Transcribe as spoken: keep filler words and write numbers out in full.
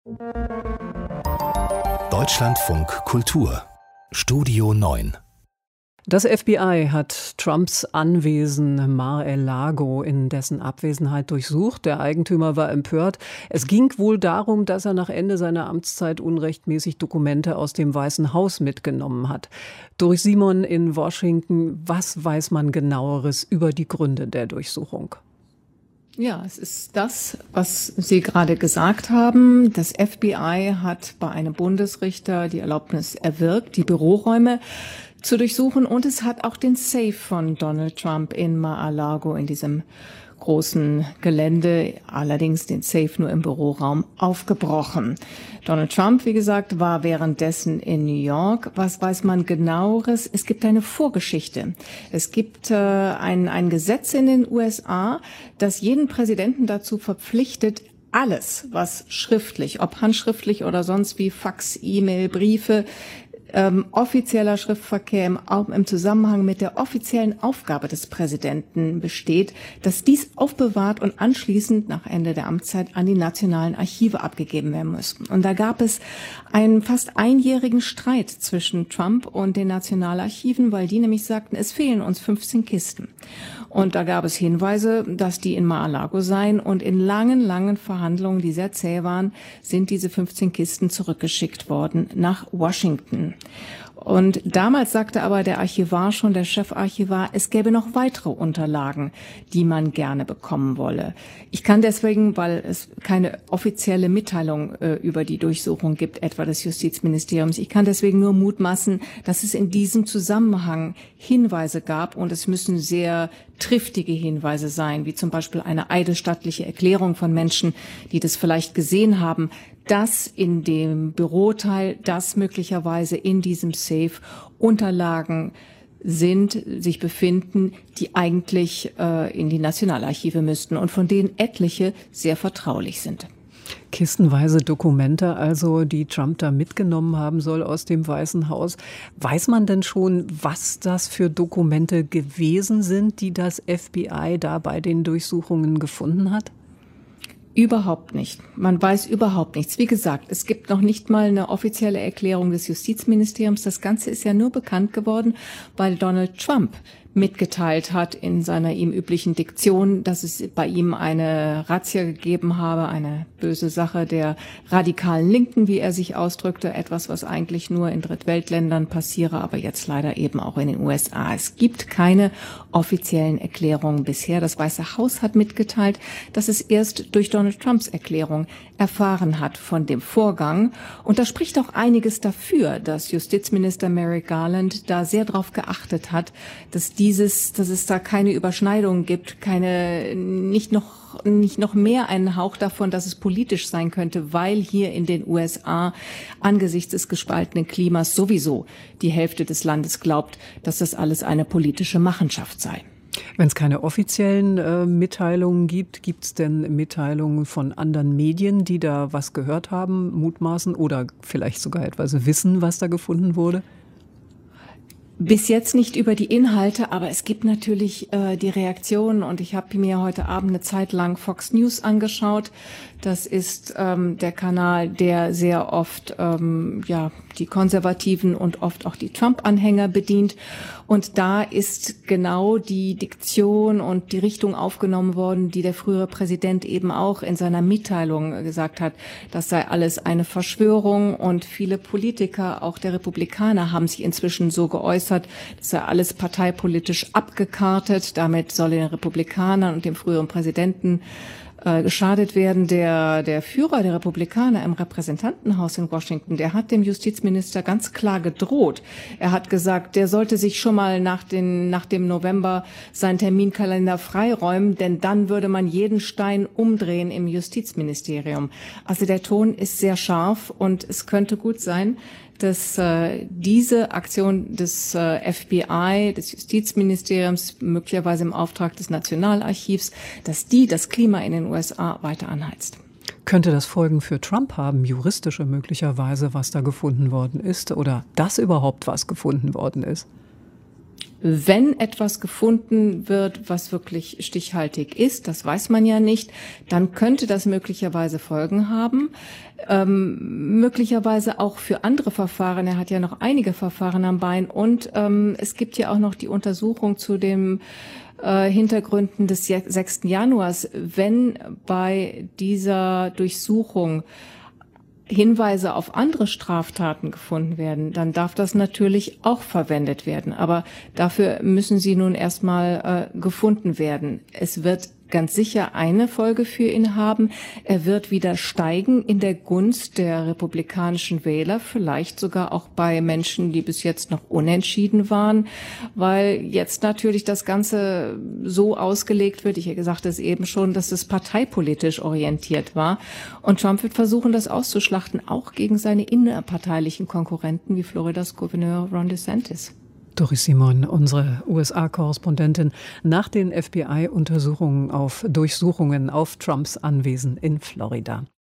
Deutschlandfunk Kultur Studio neun. Das F B I hat Trumps Anwesen Mar-a-Lago in dessen Abwesenheit durchsucht. Der Eigentümer war empört. Es ging wohl darum, dass er nach Ende seiner Amtszeit unrechtmäßig Dokumente aus dem Weißen Haus mitgenommen hat. Durch Simon in Washington, was weiß man genaueres über die Gründe der Durchsuchung? Ja, es ist das, was Sie gerade gesagt haben. Das F B I hat bei einem Bundesrichter die Erlaubnis erwirkt, die Büroräume zu durchsuchen, und es hat auch den Safe von Donald Trump in Mar-a-Lago, in diesem großen Gelände, allerdings den Safe nur im Büroraum, aufgebrochen. Donald Trump, wie gesagt, war währenddessen in New York. Was weiß man genaueres? Es gibt eine Vorgeschichte. Es gibt äh, ein, ein Gesetz in den U S A, das jeden Präsidenten dazu verpflichtet, alles, was schriftlich, ob handschriftlich oder sonst wie, Fax, E-Mail, Briefe, Ähm, offizieller Schriftverkehr im, auch im Zusammenhang mit der offiziellen Aufgabe des Präsidenten besteht, dass dies aufbewahrt und anschließend nach Ende der Amtszeit an die nationalen Archive abgegeben werden muss. Und da gab es einen fast einjährigen Streit zwischen Trump und den Nationalarchiven, weil die nämlich sagten, es fehlen uns fünfzehn Kisten. Und da gab es Hinweise, dass die in Mar-a-Lago seien, und in langen, langen Verhandlungen, die sehr zäh waren, sind diese fünfzehn Kisten zurückgeschickt worden nach Washington. Und damals sagte aber der Archivar schon, der Chefarchivar, es gäbe noch weitere Unterlagen, die man gerne bekommen wolle. Ich kann deswegen, weil es keine offizielle Mitteilung äh, über die Durchsuchung gibt, etwa des Justizministeriums, ich kann deswegen nur mutmaßen, dass es in diesem Zusammenhang Hinweise gab, und es müssen sehr triftige Hinweise sein, wie zum Beispiel eine eidesstattliche Erklärung von Menschen, die das vielleicht gesehen haben, dass in dem Büroteil, dass möglicherweise in diesem Safe Unterlagen sind, sich befinden, die eigentlich äh, in die Nationalarchive müssten und von denen etliche sehr vertraulich sind. Kistenweise Dokumente, also die Trump da mitgenommen haben soll aus dem Weißen Haus. Weiß man denn schon, was das für Dokumente gewesen sind, die das F B I da bei den Durchsuchungen gefunden hat? Überhaupt nicht. Man weiß überhaupt nichts. Wie gesagt, es gibt noch nicht mal eine offizielle Erklärung des Justizministeriums. Das Ganze ist ja nur bekannt geworden, weil Donald Trump mitgeteilt hat in seiner ihm üblichen Diktion, dass es bei ihm eine Razzia gegeben habe, eine böse Sache der radikalen Linken, wie er sich ausdrückte, etwas, was eigentlich nur in Drittweltländern passiere, aber jetzt leider eben auch in den U S A. Es gibt keine offiziellen Erklärungen bisher. Das Weiße Haus hat mitgeteilt, dass es erst durch Donald Trumps Erklärung erfahren hat von dem Vorgang. Und da spricht auch einiges dafür, dass Justizminister Merrick Garland da sehr darauf geachtet hat, dass dieses, dass es da keine Überschneidungen gibt, keine, nicht noch, nicht noch mehr einen Hauch davon, dass es politisch sein könnte, weil hier in den U S A angesichts des gespaltenen Klimas sowieso die Hälfte des Landes glaubt, dass das alles eine politische Machenschaft sei. Wenn es keine offiziellen äh, Mitteilungen gibt, gibt es denn Mitteilungen von anderen Medien, die da was gehört haben, mutmaßen oder vielleicht sogar etwas wissen, was da gefunden wurde? Bis jetzt nicht über die Inhalte, aber es gibt natürlich äh, die Reaktionen, und ich habe mir heute Abend eine Zeit lang Fox News angeschaut. Das ist ähm, der Kanal, der sehr oft ähm, ja die Konservativen und oft auch die Trump-Anhänger bedient. Und da ist genau die Diktion und die Richtung aufgenommen worden, die der frühere Präsident eben auch in seiner Mitteilung gesagt hat. Das sei alles eine Verschwörung, und viele Politiker, auch der Republikaner, haben sich inzwischen so geäußert, das sei alles parteipolitisch abgekartet. Damit soll den Republikanern und dem früheren Präsidenten äh, geschadet werden. Der, der Führer der Republikaner im Repräsentantenhaus in Washington, der hat dem Justizminister ganz klar gedroht. Er hat gesagt, der sollte sich schon mal nach, den, nach dem November seinen Terminkalender freiräumen, denn dann würde man jeden Stein umdrehen im Justizministerium. Also der Ton ist sehr scharf, und es könnte gut sein, dass äh, diese Aktion des äh, F B I, des Justizministeriums, möglicherweise im Auftrag des Nationalarchivs, dass die das Klima in den U S A weiter anheizt. Könnte das Folgen für Trump haben, juristische möglicherweise, was da gefunden worden ist, oder dass überhaupt was gefunden worden ist? Wenn etwas gefunden wird, was wirklich stichhaltig ist, das weiß man ja nicht, dann könnte das möglicherweise Folgen haben. Ähm, möglicherweise auch für andere Verfahren. Er hat ja noch einige Verfahren am Bein. Und ähm, es gibt ja auch noch die Untersuchung zu dem äh, Hintergründen des sechsten Januars. Wenn bei dieser Durchsuchung Hinweise auf andere Straftaten gefunden werden, dann darf das natürlich auch verwendet werden. Aber dafür müssen sie nun erstmal äh, gefunden werden. Es wird ganz sicher eine Folge für ihn haben. Er wird wieder steigen in der Gunst der republikanischen Wähler, vielleicht sogar auch bei Menschen, die bis jetzt noch unentschieden waren, weil jetzt natürlich das Ganze so ausgelegt wird, ich sagte es eben schon, dass es parteipolitisch orientiert war. Und Trump wird versuchen, das auszuschlachten, auch gegen seine innerparteilichen Konkurrenten wie Floridas Gouverneur Ron DeSantis. Doris Simon, unsere U S A-Korrespondentin, nach den F B I-Untersuchungen auf Durchsuchungen auf Trumps Anwesen in Florida.